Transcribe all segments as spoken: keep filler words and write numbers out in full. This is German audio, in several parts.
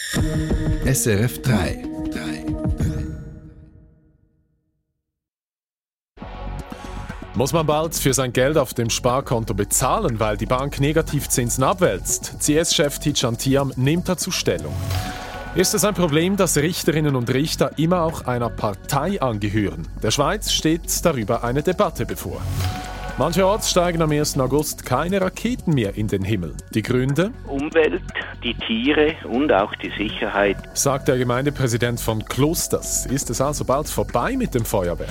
S R F drei. Muss man bald für sein Geld auf dem Sparkonto bezahlen, weil die Bank Negativzinsen abwälzt? C S-Chef Tidjane Thiam nimmt dazu Stellung. Ist es ein Problem, dass Richterinnen und Richter immer auch einer Partei angehören? Der Schweiz steht darüber eine Debatte bevor. Mancherorts steigen am ersten August keine Raketen mehr in den Himmel. Die Gründe? Umwelt, die Tiere und auch die Sicherheit, sagt der Gemeindepräsident von Klosters. Ist es also bald vorbei mit dem Feuerwerk?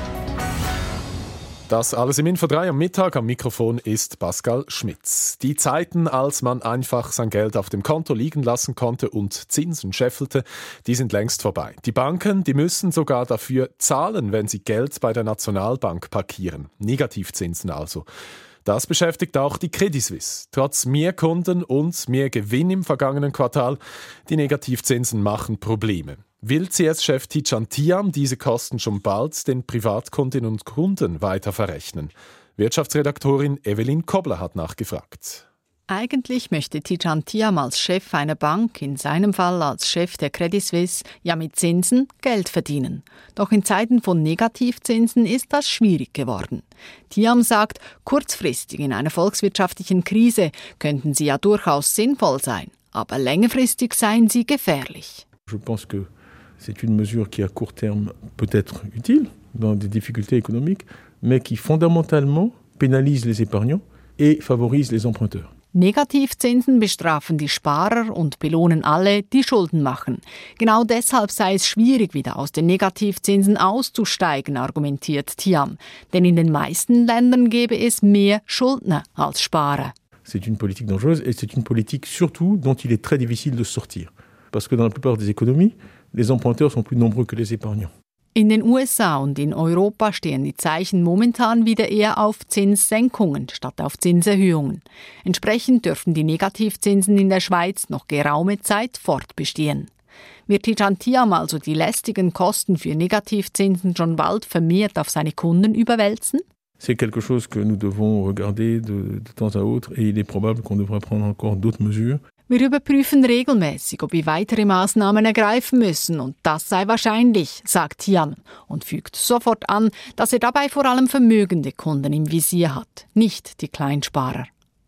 Das alles im Info drei am Mittag. Am Mikrofon ist Pascal Schmitz. Die Zeiten, als man einfach sein Geld auf dem Konto liegen lassen konnte und Zinsen scheffelte, die sind längst vorbei. Die Banken, die müssen sogar dafür zahlen, wenn sie Geld bei der Nationalbank parkieren. Negativzinsen also. Das beschäftigt auch die Credit Suisse. Trotz mehr Kunden und mehr Gewinn im vergangenen Quartal, die Negativzinsen machen Probleme. Will C S-Chef Tidjane Thiam diese Kosten schon bald den Privatkundinnen und Kunden weiter verrechnen? Wirtschaftsredaktorin Evelyn Kobler hat nachgefragt. Eigentlich möchte Tidjane Thiam als Chef einer Bank, in seinem Fall als Chef der Credit Suisse, ja mit Zinsen Geld verdienen. Doch in Zeiten von Negativzinsen ist das schwierig geworden. Thiam sagt, kurzfristig in einer volkswirtschaftlichen Krise könnten sie ja durchaus sinnvoll sein, aber längerfristig seien sie gefährlich. Je pense que c'est une mesure qui à court terme peut être utile dans des difficultés économiques, mais qui fondamentalement pénalise les épargnants et favorise les emprunteurs. Negativzinsen bestrafen die Sparer und belohnen alle, die Schulden machen. Genau deshalb sei es schwierig, wieder aus den Negativzinsen auszusteigen, argumentiert Thiam. Denn in den meisten Ländern gäbe es mehr Schuldner als Sparer. C'est une politique dangereuse et c'est une politique surtout dont il est très difficile de sortir. Parce que dans la plupart des économies, les emprunteurs sont plus nombreux que les épargnants. In den U S A und in Europa stehen die Zeichen momentan wieder eher auf Zinssenkungen statt auf Zinserhöhungen. Entsprechend dürfen die Negativzinsen in der Schweiz noch geraume Zeit fortbestehen. Wird Tidjane Thiam also die lästigen Kosten für Negativzinsen schon bald vermehrt auf seine Kunden überwälzen? C'est quelque chose que nous devons regarder de, de temps à autre et il est probable qu'on devra prendre encore d'autres mesures. Wir überprüfen regelmäßig, ob wir weitere Maßnahmen ergreifen müssen und das sei wahrscheinlich, sagt Thiam und fügt sofort an, dass er dabei vor allem vermögende Kunden im Visier hat, nicht die Kleinsparer.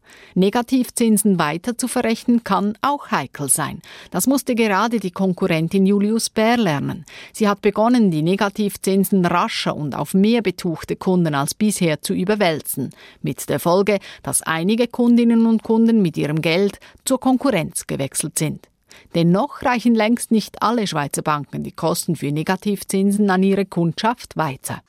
Negativzinsen weiter zu verrechnen kann auch heikel sein. Das musste gerade die Konkurrentin Julius Baer lernen. Sie hat begonnen, die Negativzinsen rascher und auf mehr betuchte Kunden als bisher zu überwälzen. Mit der Folge, dass einige Kundinnen und Kunden mit ihrem Geld zur Konkurrenz gewechselt sind. Dennoch reichen längst nicht alle Schweizer Banken die Kosten für Negativzinsen an ihre Kundschaft weiter.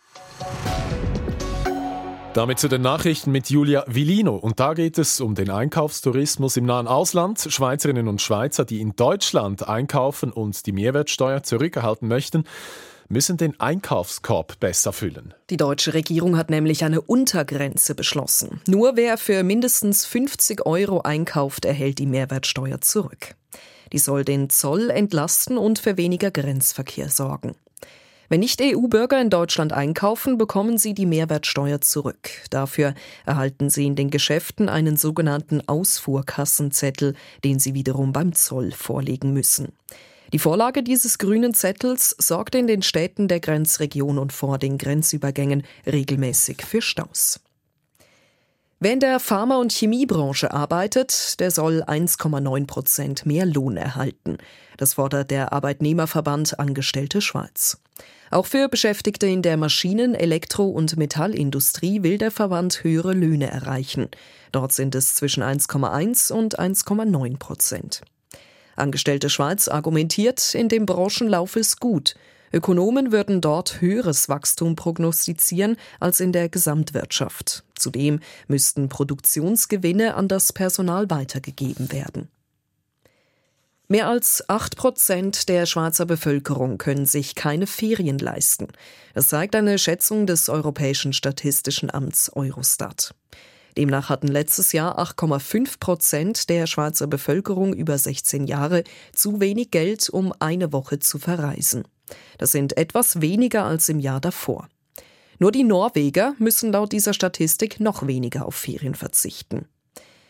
Damit zu den Nachrichten mit Julia Villino. Und da geht es um den Einkaufstourismus im nahen Ausland. Schweizerinnen und Schweizer, die in Deutschland einkaufen und die Mehrwertsteuer zurückerhalten möchten, müssen den Einkaufskorb besser füllen. Die deutsche Regierung hat nämlich eine Untergrenze beschlossen. Nur wer für mindestens fünfzig Euro einkauft, erhält die Mehrwertsteuer zurück. Die soll den Zoll entlasten und für weniger Grenzverkehr sorgen. Wenn Nicht-E U-Bürger in Deutschland einkaufen, bekommen sie die Mehrwertsteuer zurück. Dafür erhalten sie in den Geschäften einen sogenannten Ausfuhrkassenzettel, den sie wiederum beim Zoll vorlegen müssen. Die Vorlage dieses grünen Zettels sorgt in den Städten der Grenzregion und vor den Grenzübergängen regelmäßig für Staus. Wer in der Pharma- und Chemiebranche arbeitet, der soll eins Komma neun Prozent mehr Lohn erhalten. Das fordert der Arbeitnehmerverband Angestellte Schweiz. Auch für Beschäftigte in der Maschinen-, Elektro- und Metallindustrie will der Verband höhere Löhne erreichen. Dort sind es zwischen eins Komma eins und eins Komma neun Prozent. Angestellte Schweiz argumentiert, in dem Branchenlauf ist gut. Ökonomen würden dort höheres Wachstum prognostizieren als in der Gesamtwirtschaft. Zudem müssten Produktionsgewinne an das Personal weitergegeben werden. Mehr als acht Prozent der Schweizer Bevölkerung können sich keine Ferien leisten. Das zeigt eine Schätzung des Europäischen Statistischen Amts Eurostat. Demnach hatten letztes Jahr acht Komma fünf Prozent der Schweizer Bevölkerung über sechzehn Jahre zu wenig Geld, um eine Woche zu verreisen. Das sind etwas weniger als im Jahr davor. Nur die Norweger müssen laut dieser Statistik noch weniger auf Ferien verzichten.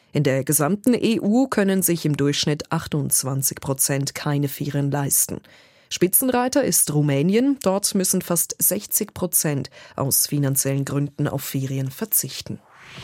In der gesamten E U können sich im Durchschnitt achtundzwanzig Prozent keine Ferien leisten. Spitzenreiter ist Rumänien. Dort müssen fast sechzig Prozent aus finanziellen Gründen auf Ferien verzichten.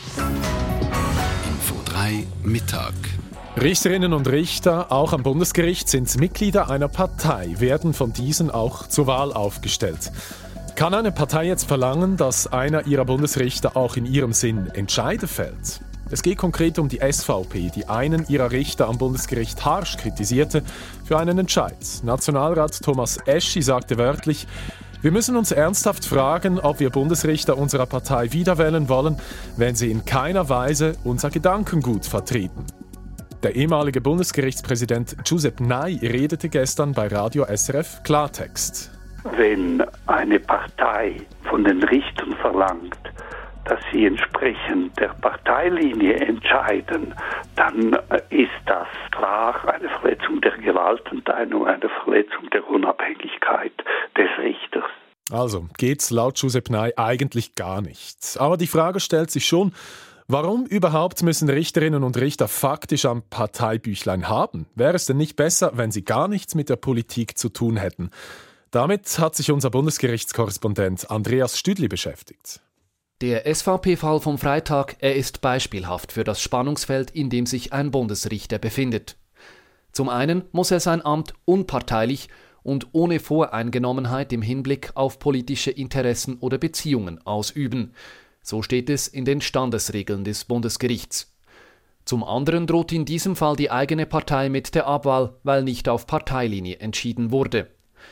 Info drei Mittag. Richterinnen und Richter, auch am Bundesgericht, sind Mitglieder einer Partei, werden von diesen auch zur Wahl aufgestellt. Kann eine Partei jetzt verlangen, dass einer ihrer Bundesrichter auch in ihrem Sinn Entscheide fällt? Es geht konkret um die S V P, die einen ihrer Richter am Bundesgericht harsch kritisierte für einen Entscheid. Nationalrat Thomas Eschi sagte wörtlich: Wir müssen uns ernsthaft fragen, ob wir Bundesrichter unserer Partei wiederwählen wollen, wenn sie in keiner Weise unser Gedankengut vertreten. Der ehemalige Bundesgerichtspräsident Giuseppe Ney redete gestern bei Radio S R F Klartext. Wenn eine Partei von den Richtern verlangt, dass sie entsprechend der Parteilinie entscheiden, dann ist das klar eine Verletzung der Gewaltenteilung, eine Verletzung der Unabhängigkeit des Richters. Also geht's laut Giuseppe Ney eigentlich gar nicht. Aber die Frage stellt sich schon, warum überhaupt müssen Richterinnen und Richter faktisch am Parteibüchlein haben? Wäre es denn nicht besser, wenn sie gar nichts mit der Politik zu tun hätten? Damit hat sich unser Bundesgerichtskorrespondent Andreas Stüdli beschäftigt. Der S V P-Fall vom Freitag, er ist beispielhaft für das Spannungsfeld, in dem sich ein Bundesrichter befindet. Zum einen muss er sein Amt unparteilich und ohne Voreingenommenheit im Hinblick auf politische Interessen oder Beziehungen ausüben. So steht es in den Standesregeln des Bundesgerichts. Zum anderen droht in diesem Fall die eigene Partei mit der Abwahl, weil nicht auf Parteilinie entschieden wurde.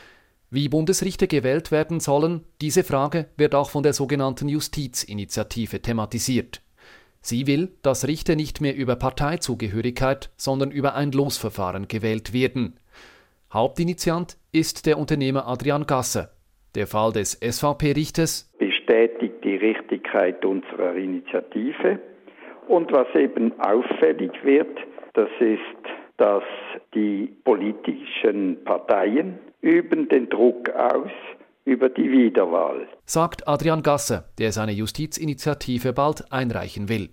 Wie Bundesrichter gewählt werden sollen, diese Frage wird auch von der sogenannten Justizinitiative thematisiert. Sie will, dass Richter nicht mehr über Parteizugehörigkeit, sondern über ein Losverfahren gewählt werden. Hauptinitiant ist der Unternehmer Adrian Gasser. Der Fall des S V P-Richters bestätigt die Richtigkeit unserer Initiative. Und was eben auffällig wird, das ist, dass die politischen Parteien üben den Druck aus über die Wiederwahl, sagt Adrian Gasser, der seine Justizinitiative bald einreichen will.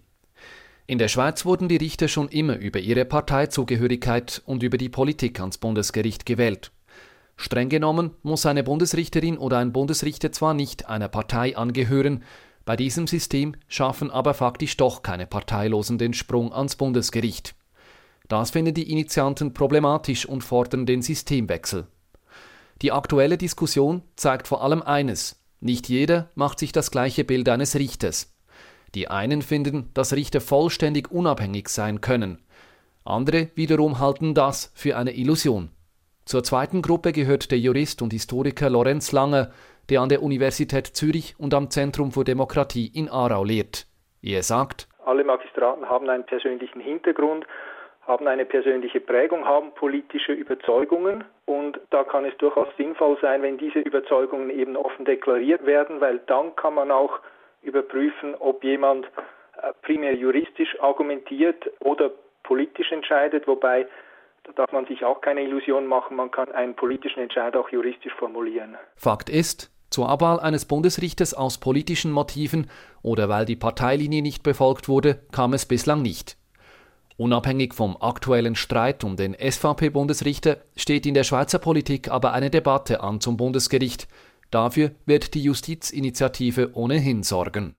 In der Schweiz wurden die Richter schon immer über ihre Parteizugehörigkeit und über die Politik ans Bundesgericht gewählt. Streng genommen muss eine Bundesrichterin oder ein Bundesrichter zwar nicht einer Partei angehören, bei diesem System schaffen aber faktisch doch keine Parteilosen den Sprung ans Bundesgericht. Das finden die Initianten problematisch und fordern den Systemwechsel. Die aktuelle Diskussion zeigt vor allem eines: Nicht jeder macht sich das gleiche Bild eines Richters. Die einen finden, dass Richter vollständig unabhängig sein können. Andere wiederum halten das für eine Illusion. Zur zweiten Gruppe gehört der Jurist und Historiker Lorenz Langer, der an der Universität Zürich und am Zentrum für Demokratie in Aarau lehrt. Er sagt: Alle Magistraten haben einen persönlichen Hintergrund, haben eine persönliche Prägung, haben politische Überzeugungen, und da kann es durchaus sinnvoll sein, wenn diese Überzeugungen eben offen deklariert werden, weil dann kann man auch überprüfen, ob jemand primär juristisch argumentiert oder politisch entscheidet, wobei da darf man sich auch keine Illusion machen, man kann einen politischen Entscheid auch juristisch formulieren. Fakt ist, zur Abwahl eines Bundesrichters aus politischen Motiven oder weil die Parteilinie nicht befolgt wurde, kam es bislang nicht. Unabhängig vom aktuellen Streit um den S V P-Bundesrichter steht in der Schweizer Politik aber eine Debatte an zum Bundesgericht. Dafür wird die Justizinitiative ohnehin sorgen.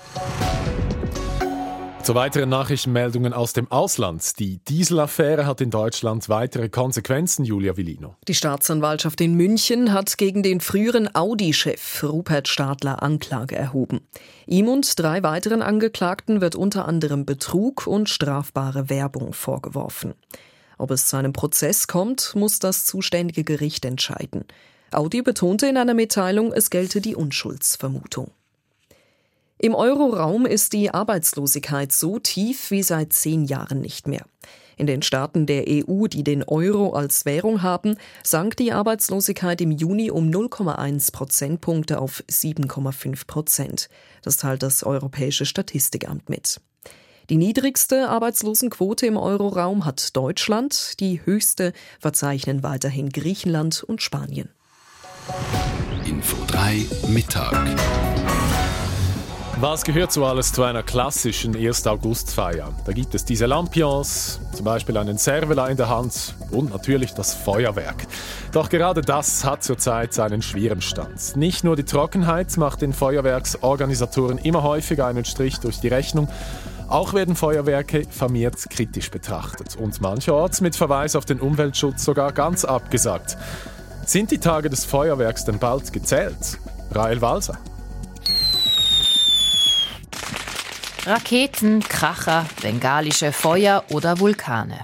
Zu weiteren Nachrichtenmeldungen aus dem Ausland. Die Dieselaffäre hat in Deutschland weitere Konsequenzen, Julia Villino. Die Staatsanwaltschaft in München hat gegen den früheren Audi-Chef Rupert Stadler Anklage erhoben. Ihm und drei weiteren Angeklagten wird unter anderem Betrug und strafbare Werbung vorgeworfen. Ob es zu einem Prozess kommt, muss das zuständige Gericht entscheiden. Audi betonte in einer Mitteilung, es gelte die Unschuldsvermutung. Im Euroraum ist die Arbeitslosigkeit so tief wie seit zehn Jahren nicht mehr. In den Staaten der E U, die den Euro als Währung haben, sank die Arbeitslosigkeit im Juni um null Komma eins Prozentpunkte auf sieben Komma fünf Prozent. Das teilt das Europäische Statistikamt mit. Die niedrigste Arbeitslosenquote im Euroraum hat Deutschland, die höchste verzeichnen weiterhin Griechenland und Spanien. Info drei Mittag. Was gehört so alles zu einer klassischen ersten August-Feier? Da gibt es diese Lampions, zum Beispiel einen Cervela in der Hand und natürlich das Feuerwerk. Doch gerade das hat zurzeit seinen schweren Stand. Nicht nur die Trockenheit macht den Feuerwerksorganisatoren immer häufiger einen Strich durch die Rechnung, auch werden Feuerwerke vermehrt kritisch betrachtet und mancherorts mit Verweis auf den Umweltschutz sogar ganz abgesagt. Sind die Tage des Feuerwerks denn bald gezählt? Rael Walser. Raketen, Kracher, bengalische Feuer oder Vulkane.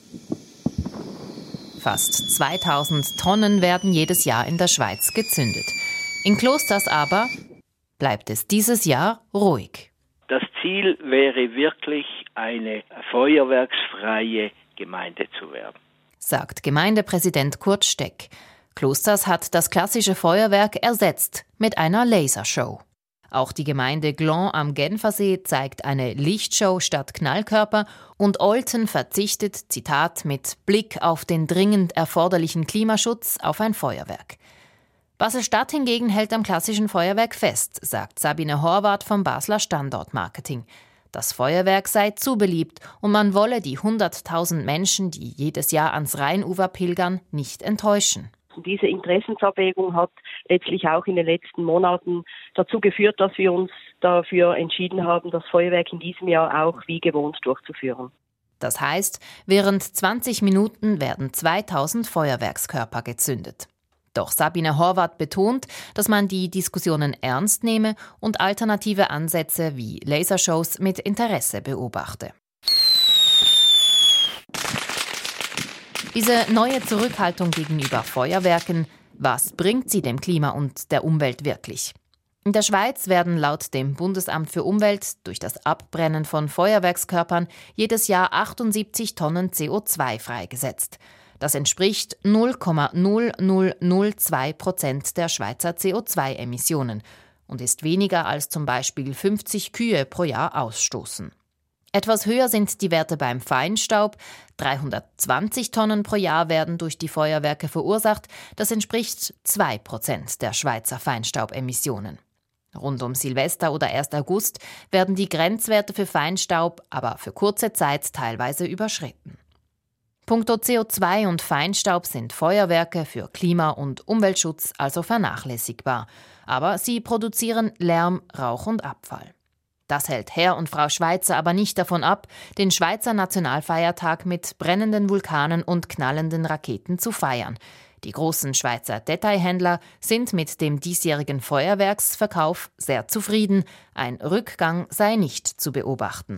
Fast zweitausend Tonnen werden jedes Jahr in der Schweiz gezündet. In Klosters aber bleibt es dieses Jahr ruhig. Das Ziel wäre wirklich, eine feuerwerksfreie Gemeinde zu werden, sagt Gemeindepräsident Kurt Steck. Klosters hat das klassische Feuerwerk ersetzt mit einer Lasershow. Auch die Gemeinde Gland am Genfersee zeigt eine Lichtshow statt Knallkörper und Olten verzichtet, Zitat, mit Blick auf den dringend erforderlichen Klimaschutz auf ein Feuerwerk. Basel-Stadt hingegen hält am klassischen Feuerwerk fest, sagt Sabine Horvath vom Basler Standortmarketing. Das Feuerwerk sei zu beliebt und man wolle die hunderttausend Menschen, die jedes Jahr ans Rheinufer pilgern, nicht enttäuschen. Diese Interessensabwägung hat letztlich auch in den letzten Monaten dazu geführt, dass wir uns dafür entschieden haben, das Feuerwerk in diesem Jahr auch wie gewohnt durchzuführen. Das heißt, während zwanzig Minuten werden zweitausend Feuerwerkskörper gezündet. Doch Sabine Horvath betont, dass man die Diskussionen ernst nehme und alternative Ansätze wie Lasershows mit Interesse beobachte. Diese neue Zurückhaltung gegenüber Feuerwerken, was bringt sie dem Klima und der Umwelt wirklich? In der Schweiz werden laut dem Bundesamt für Umwelt durch das Abbrennen von Feuerwerkskörpern jedes Jahr achtundsiebzig Tonnen C O zwei freigesetzt. Das entspricht null Komma null null null zwei Prozent der Schweizer C O zwei Emissionen und ist weniger als zum Beispiel fünfzig Kühe pro Jahr ausstoßen. Etwas höher sind die Werte beim Feinstaub. dreihundertzwanzig Tonnen pro Jahr werden durch die Feuerwerke verursacht. Das entspricht zwei Prozent der Schweizer Feinstaubemissionen. Rund um Silvester oder ersten August werden die Grenzwerte für Feinstaub aber für kurze Zeit teilweise überschritten. Punkto C O zwei und Feinstaub sind Feuerwerke für Klima- und Umweltschutz also vernachlässigbar. Aber sie produzieren Lärm, Rauch und Abfall. Das hält Herr und Frau Schweizer aber nicht davon ab, den Schweizer Nationalfeiertag mit brennenden Vulkanen und knallenden Raketen zu feiern. Die großen Schweizer Detailhändler sind mit dem diesjährigen Feuerwerksverkauf sehr zufrieden. Ein Rückgang sei nicht zu beobachten.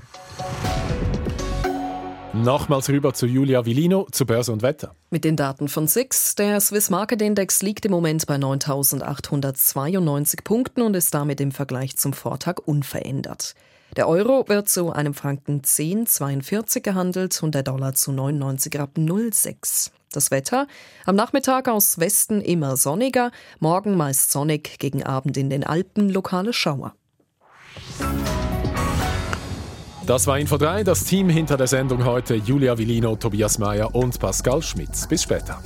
Nochmals rüber zu Julia Villino, zu Börse und Wetter. Mit den Daten von S I X. Der Swiss Market Index liegt im Moment bei neuntausendachthundertzweiundneunzig Punkten und ist damit im Vergleich zum Vortag unverändert. Der Euro wird zu einem Franken zehn Komma zweiundvierzig gehandelt und der Dollar zu neunundneunzig Komma null sechs. Das Wetter: am Nachmittag aus Westen immer sonniger, morgen meist sonnig, gegen Abend in den Alpen lokale Schauer. Das war Info drei, das Team hinter der Sendung heute: Julia Villino, Tobias Meyer und Pascal Schmitz. Bis später.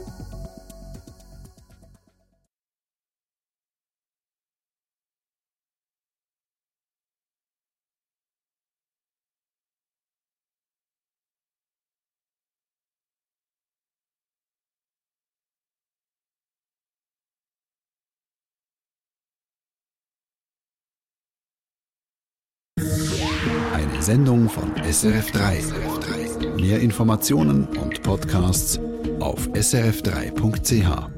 Eine Sendung von S R F drei. Mehr Informationen und Podcasts auf s r f drei punkt c h.